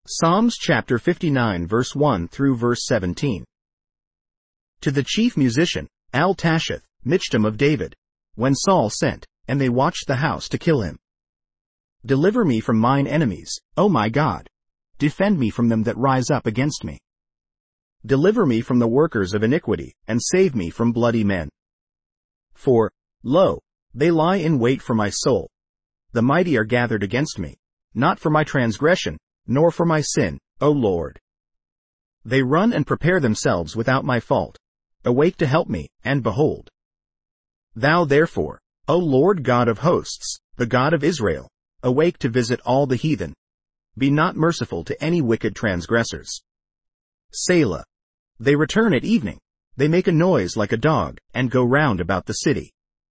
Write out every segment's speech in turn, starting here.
Psalms chapter 59 verse 1 through verse 17. To the chief musician, Al-Tashith, Michtam of David, when Saul sent, and they watched the house to kill him. Deliver me from mine enemies, O my God. Defend me from them that rise up against me. Deliver me from the workers of iniquity, and save me from bloody men. For, lo, they lie in wait for my soul. The mighty are gathered against me, not for my transgression, nor for my sin, O Lord. They run and prepare themselves without my fault. Awake to help me, and behold. Thou therefore, O Lord God of hosts, the God of Israel, awake to visit all the heathen. Be not merciful to any wicked transgressors. Selah. They return at evening. They make a noise like a dog, and go round about the city.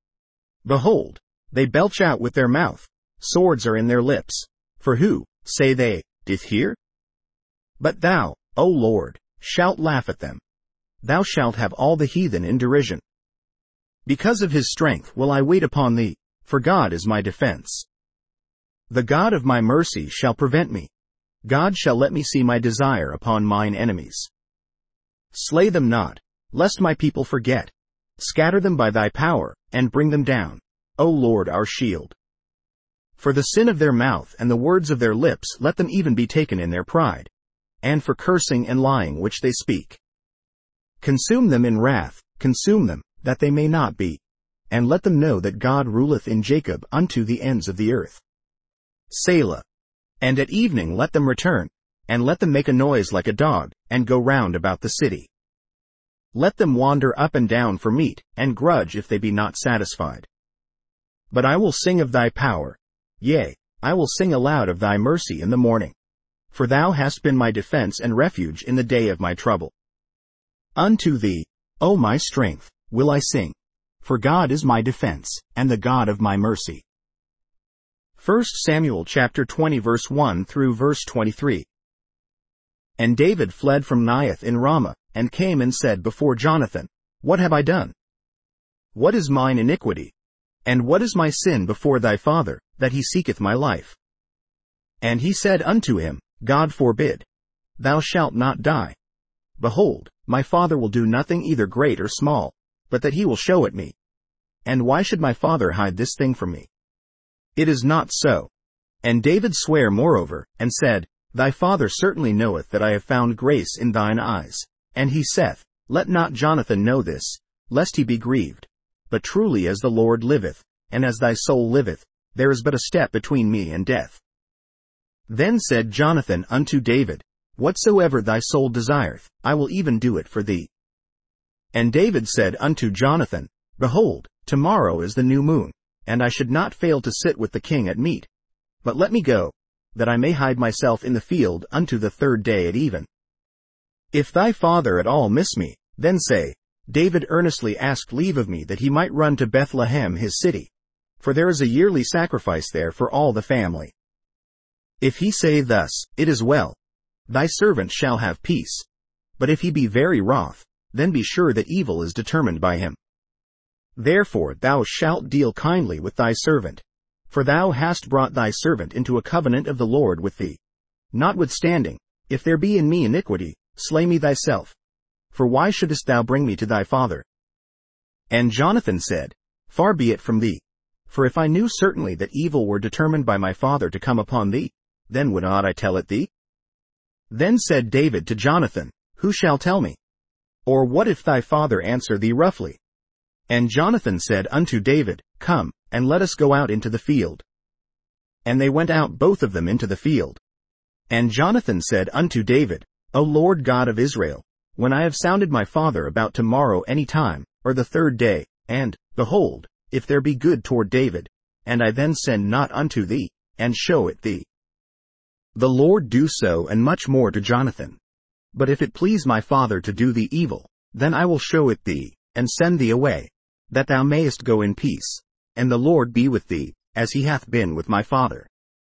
Behold, they belch out with their mouth. Swords are in their lips. For who, say they, doth hear? But thou, O Lord, shalt laugh at them. Thou shalt have all the heathen in derision. Because of his strength will I wait upon thee, for God is my defense. The God of my mercy shall prevent me. God shall let me see my desire upon mine enemies. Slay them not, lest my people forget. Scatter them by thy power, and bring them down, O Lord our shield. For the sin of their mouth and the words of their lips let them even be taken in their pride, and for cursing and lying which they speak. Consume them in wrath, consume them, that they may not be, and let them know that God ruleth in Jacob unto the ends of the earth. Selah. And at evening let them return, and let them make a noise like a dog, and go round about the city. Let them wander up and down for meat, and grudge if they be not satisfied. But I will sing of thy power. Yea, I will sing aloud of thy mercy in the morning. For thou hast been my defense and refuge in the day of my trouble. Unto thee, O my strength, will I sing. For God is my defense, and the God of my mercy. 1 Samuel chapter 20 verse 1 through verse 23. And David fled from Naioth in Ramah, and came and said before Jonathan, What have I done? What is mine iniquity? And what is my sin before thy father, that he seeketh my life? And he said unto him, God forbid. Thou shalt not die. Behold, my father will do nothing either great or small, but that he will show it me. And why should my father hide this thing from me? It is not so. And David sware moreover, and said, Thy father certainly knoweth that I have found grace in thine eyes. And he saith, Let not Jonathan know this, lest he be grieved. But truly as the Lord liveth, and as thy soul liveth, there is but a step between me and death. Then said Jonathan unto David, Whatsoever thy soul desireth, I will even do it for thee. And David said unto Jonathan, Behold, tomorrow is the new moon, and I should not fail to sit with the king at meat. But let me go, that I may hide myself in the field unto the third day at even. If thy father at all miss me, then say, David earnestly asked leave of me that he might run to Bethlehem his city. For there is a yearly sacrifice there for all the family. If he say thus, It is well. Thy servant shall have peace. But if he be very wroth, then be sure that evil is determined by him. Therefore thou shalt deal kindly with thy servant. For thou hast brought thy servant into a covenant of the Lord with thee. Notwithstanding, if there be in me iniquity, slay me thyself. For why shouldest thou bring me to thy father? And Jonathan said, Far be it from thee. For if I knew certainly that evil were determined by my father to come upon thee, then would not I tell it thee? Then said David to Jonathan, Who shall tell me? Or what if thy father answer thee roughly? And Jonathan said unto David, Come, and let us go out into the field. And they went out both of them into the field. And Jonathan said unto David, O Lord God of Israel, when I have sounded my father about tomorrow any time, or the third day, and, behold, if there be good toward David, and I then send not unto thee, and show it thee. The Lord do so and much more to Jonathan. But if it please my father to do thee evil, then I will show it thee, and send thee away, that thou mayest go in peace, and the Lord be with thee, as he hath been with my father.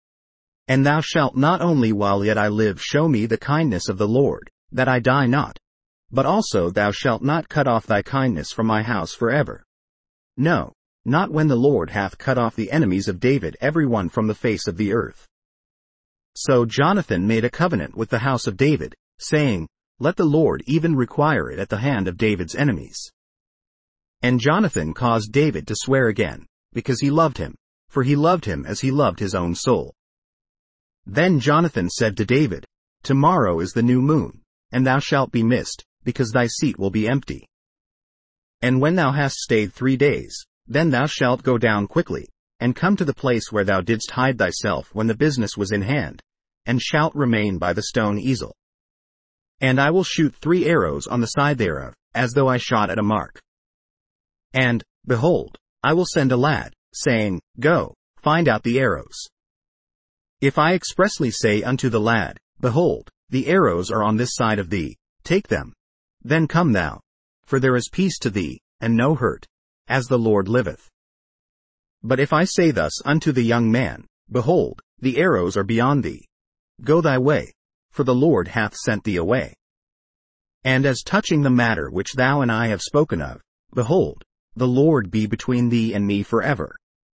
And thou shalt not only while yet I live show me the kindness of the Lord, that I die not, but also thou shalt not cut off thy kindness from my house forever. No, not when the Lord hath cut off the enemies of David every one from the face of the earth. So Jonathan made a covenant with the house of David, saying, "Let the Lord even require it at the hand of David's enemies." And Jonathan caused David to swear again, because he loved him, for he loved him as he loved his own soul. Then Jonathan said to David, "Tomorrow is the new moon, and thou shalt be missed, because thy seat will be empty. And when thou hast stayed 3 days, then thou shalt go down quickly, and come to the place where thou didst hide thyself when the business was in hand, and shalt remain by the stone easel. And I will shoot 3 arrows on the side thereof, as though I shot at a mark. And, behold, I will send a lad, saying, Go, find out the arrows. If I expressly say unto the lad, Behold, the arrows are on this side of thee, take them. Then come thou. For there is peace to thee, and no hurt, as the Lord liveth. But if I say thus unto the young man, Behold, the arrows are beyond thee, go thy way, for the Lord hath sent thee away. And as touching the matter which thou and I have spoken of, behold, the Lord be between thee and me forever.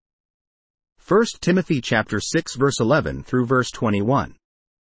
1 Timothy chapter 6 verse 11 through verse 21.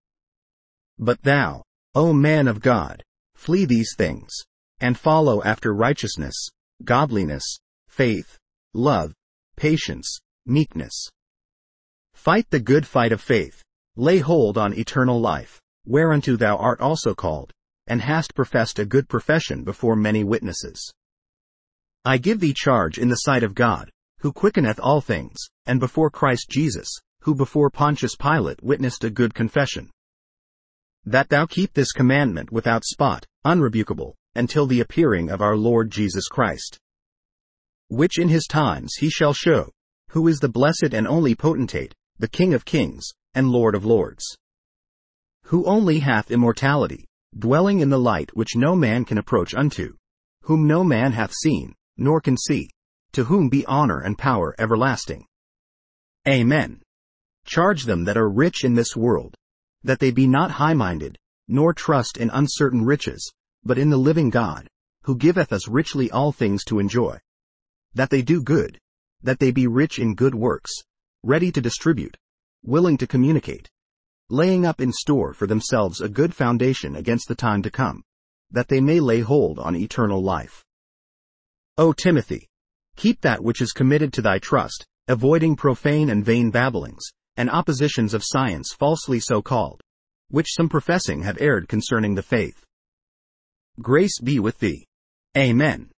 But thou, O man of God, flee these things, and follow after righteousness, godliness, faith, love, patience, meekness. Fight the good fight of faith, lay hold on eternal life, whereunto thou art also called, and hast professed a good profession before many witnesses. I give thee charge in the sight of God, who quickeneth all things, and before Christ Jesus, who before Pontius Pilate witnessed a good confession, that thou keep this commandment without spot, unrebukable, until the appearing of our Lord Jesus Christ, which in his times he shall show, who is the blessed and only potentate, the King of kings, and Lord of lords, who only hath immortality, dwelling in the light which no man can approach unto, whom no man hath seen, nor can see, to whom be honor and power everlasting. Amen. Charge them that are rich in this world, that they be not high-minded, nor trust in uncertain riches, but in the living God, who giveth us richly all things to enjoy. That they do good, that they be rich in good works, ready to distribute, willing to communicate, laying up in store for themselves a good foundation against the time to come, that they may lay hold on eternal life. O Timothy, keep that which is committed to thy trust, avoiding profane and vain babblings, and oppositions of science falsely so called, which some professing have erred concerning the faith. Grace be with thee. Amen.